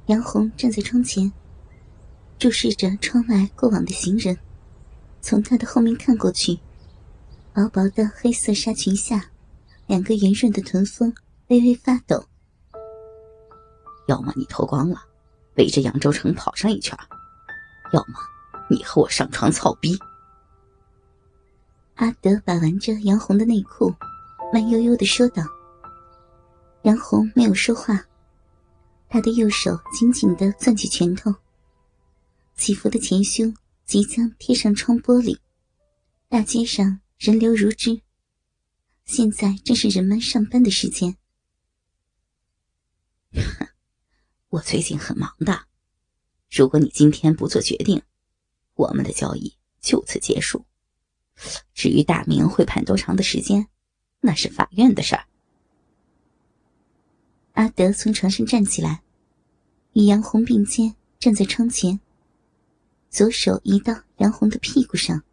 杨红站在窗前，注视着窗外过往的行人。从他的后面看过去，薄薄的黑色纱裙下，两个圆润的臀峰微微发抖。 要么你脱光了，围着扬州城跑上一圈，要么你和我上床操逼。 阿德把玩着杨红的内裤，慢悠悠地说道。杨红没有说话，他的右手紧紧地攥起拳头，起伏的前胸即将贴上窗玻璃。大街上人流如织，现在正是人们上班的时间。 我最近很忙的，如果你今天不做决定，我们的交易就此结束。至于大明会判多长的时间，那是法院的事儿。 阿德从床上站起来，与杨红并肩站在窗前，左手移到杨红的屁股上。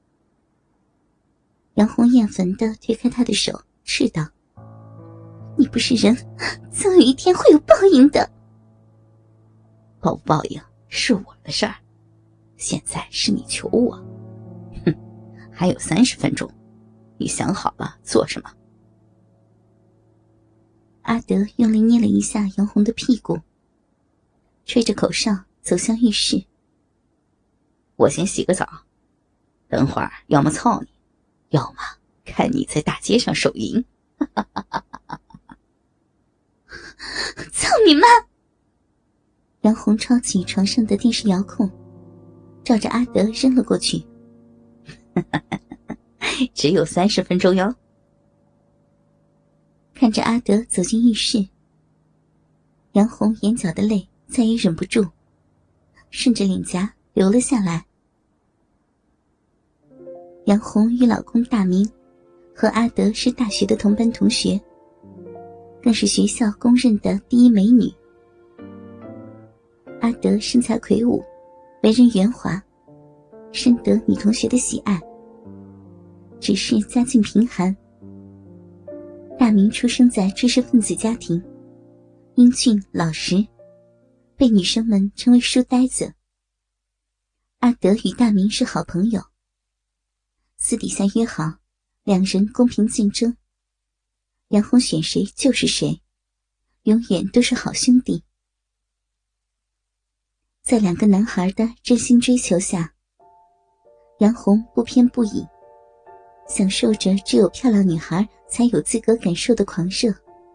杨红厌烦地推开他的手，斥道：你不是人，总有一天会有报应的。 报不报应是我的事儿，现在是你求我。哼，还有30分钟，你想好了做什么？ 阿德用力捏了一下杨红的屁股，吹着口哨走向浴室。 我先洗个澡，等会儿要么操你，要么看你在大街上手淫。 操你妈！杨红抄起床上的电视遥控，照着阿德扔了过去。 只有30分钟哟。 看着阿德走进浴室，杨红眼角的泪再也忍不住，顺着脸颊流了下来。杨红与老公大明和阿德是大学的同班同学，更是学校公认的第一美女。阿德身材魁梧，为人圆滑，深得女同学的喜爱，只是家境贫寒。大明出生在知识分子家庭，英俊老实，被女生们称为书呆子。阿德与大明是好朋友，私底下约好两人公平竞争，杨红选谁就是谁，永远都是好兄弟。在两个男孩的真心追求下，杨红不偏不倚，享受着只有漂亮女孩才有资格感受的狂热。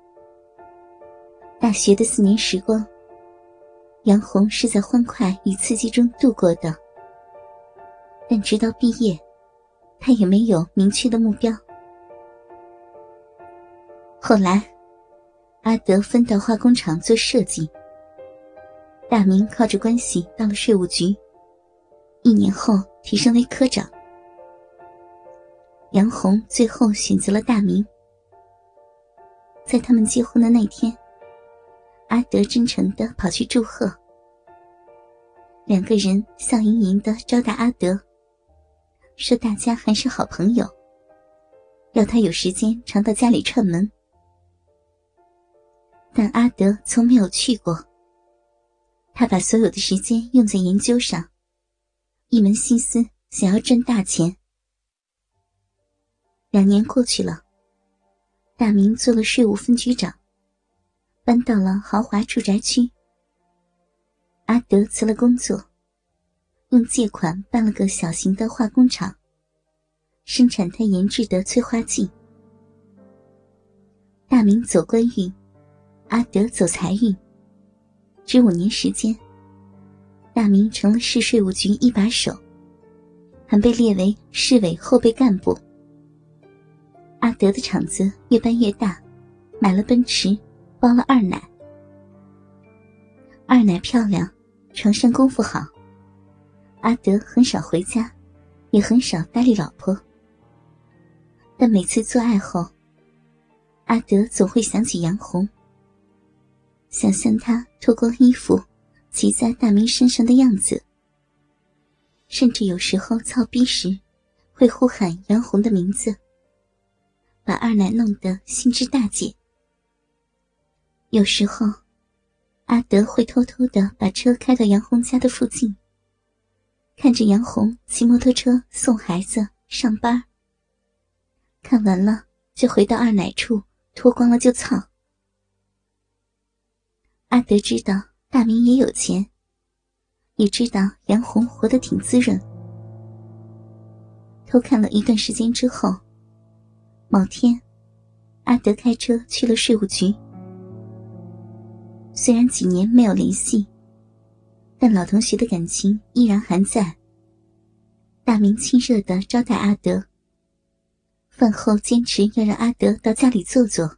大学的4年时光，杨红是在欢快与刺激中度过的，但直到毕业，她也没有明确的目标。后来，阿德分到化工厂做设计，大明靠着关系到了税务局，1年后提升为科长。杨红最后选择了大明。在他们结婚的那天，阿德真诚地跑去祝贺，两个人笑盈盈地招待阿德，说大家还是好朋友，要他有时间常到家里串门。但阿德从没有去过，他把所有的时间用在研究上，一门心思想要赚大钱。2年过去了，大明做了税务分局长，搬到了豪华住宅区。阿德辞了工作，用借款办了个小型的化工厂，生产他研制的催化剂。大明走官运，阿德走财运，只5年时间，大明成了市税务局一把手，还被列为市委后备干部。阿德的厂子越办越大，买了奔驰，包了二奶。二奶漂亮，床上功夫好，阿德很少回家，也很少搭理老婆。但每次做爱后，阿德总会想起杨红，想象她脱光衣服骑在大明身上的样子，甚至有时候操逼时会呼喊杨红的名字，把二奶弄得心知大解。有时候阿德会偷偷地把车开到杨红家的附近，看着杨红骑摩托车送孩子上班，看完了就回到二奶处脱光了就操。阿德知道大明也有钱，也知道杨红活得挺滋润。偷看了一段时间之后，某天阿德开车去了税务局。虽然几年没有联系，但老同学的感情依然还在。大明亲热地招待阿德，饭后坚持要让阿德到家里坐坐。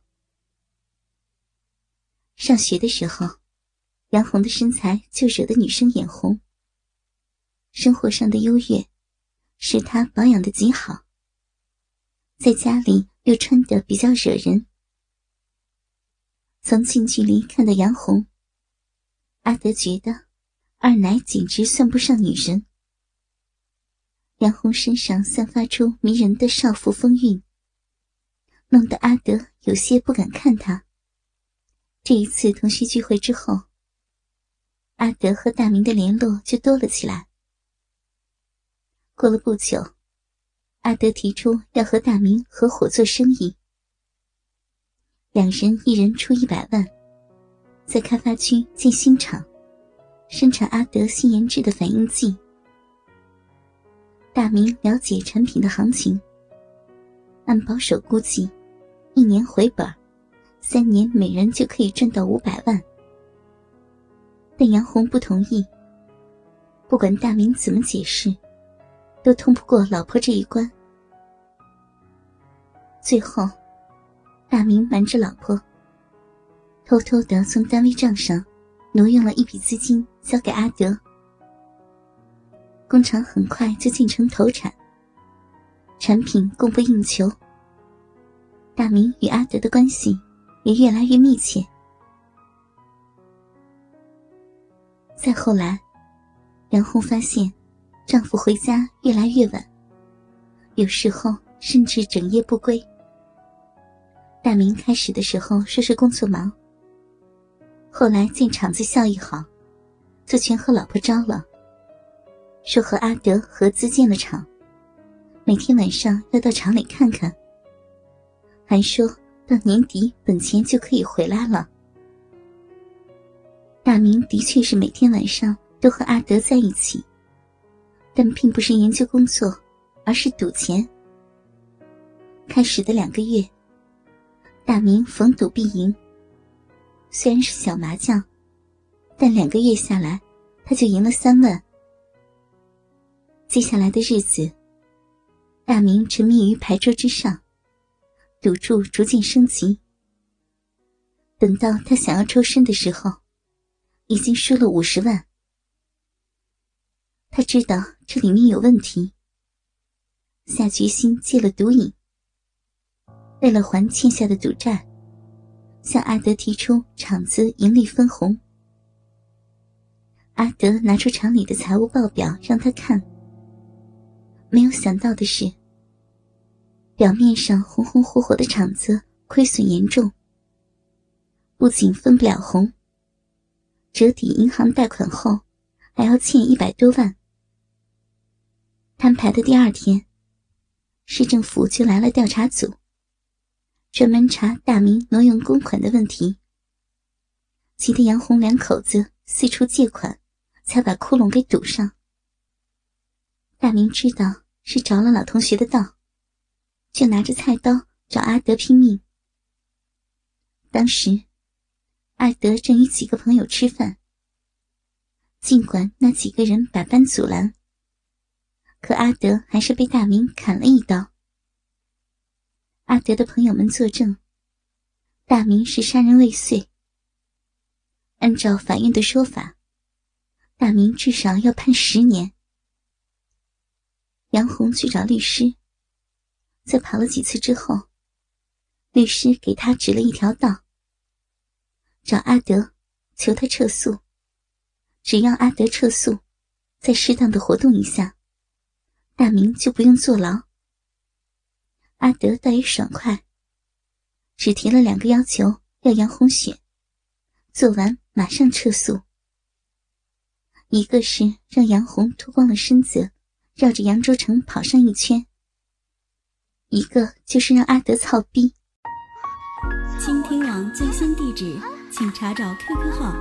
上学的时候，杨红的身材就惹得女生眼红，生活上的优越使她保养得极好，在家里又穿得比较惹人。从近距离看到杨红，阿德觉得二奶简直算不上女人。杨红身上散发出迷人的少妇风韵，弄得阿德有些不敢看她。这一次同学聚会之后，阿德和大明的联络就多了起来。过了不久，阿德提出要和大明合伙做生意，两人一人出100万，在开发区建新厂，生产阿德新研制的反应剂。大明了解产品的行情，按保守估计，1年回本，3年每人就可以赚到500万。但杨红不同意，不管大明怎么解释，都通不过老婆这一关。最后大明瞒着老婆，偷偷地从单位账上挪用了一笔资金交给阿德。工厂很快就进城投产，产品供不应求，大明与阿德的关系也越来越密切。再后来，杨红发现丈夫回家越来越晚，有时候甚至整夜不归。大明开始的时候说是工作忙，后来见厂子效益好，就全和老婆招了，说和阿德合资建了厂，每天晚上要到厂里看看，还说到年底本钱就可以回来了。大明的确是每天晚上都和阿德在一起，但并不是研究工作，而是赌钱。开始的2个月，大明逢赌必赢，虽然是小麻将，但2个月下来他就赢了3万。接下来的日子，大明沉迷于牌桌之上，赌注逐渐升级。等到他想要抽身的时候，已经输了50万。他知道这里面有问题，下决心戒了毒瘾。为了还欠下的赌债，向阿德提出厂子盈利分红。阿德拿出厂里的财务报表让他看，没有想到的是，表面上红红火火的厂子亏损严重，不仅分不了红，折抵银行贷款后还要欠100多万。摊牌的第2天，市政府就来了调查组，专门查大明挪用公款的问题。急得杨红2口子四处借款，才把窟窿给堵上。大明知道是着了老同学的道，就拿着菜刀找阿德拼命。当时阿德正与几个朋友吃饭，尽管那几个人百般阻拦，可阿德还是被大明砍了一刀。阿德的朋友们作证，大明是杀人未遂。按照法院的说法，大明至少要判10年。杨红去找律师，在跑了几次之后，律师给他指了一条道，找阿德求他撤诉，只要阿德撤诉，再适当的活动一下，大明就不用坐牢。阿德倒也爽快，只提了2个要求要杨红选， 做完马上撤诉。一个是让杨红脱光了身子绕着扬州城跑上一圈，一个就是让阿德操逼。 倾听网最新地址，请查找 QQ 号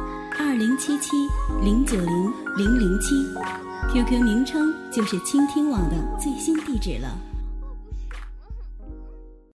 2077090007，QQ 名称就是倾听网的最新地址了。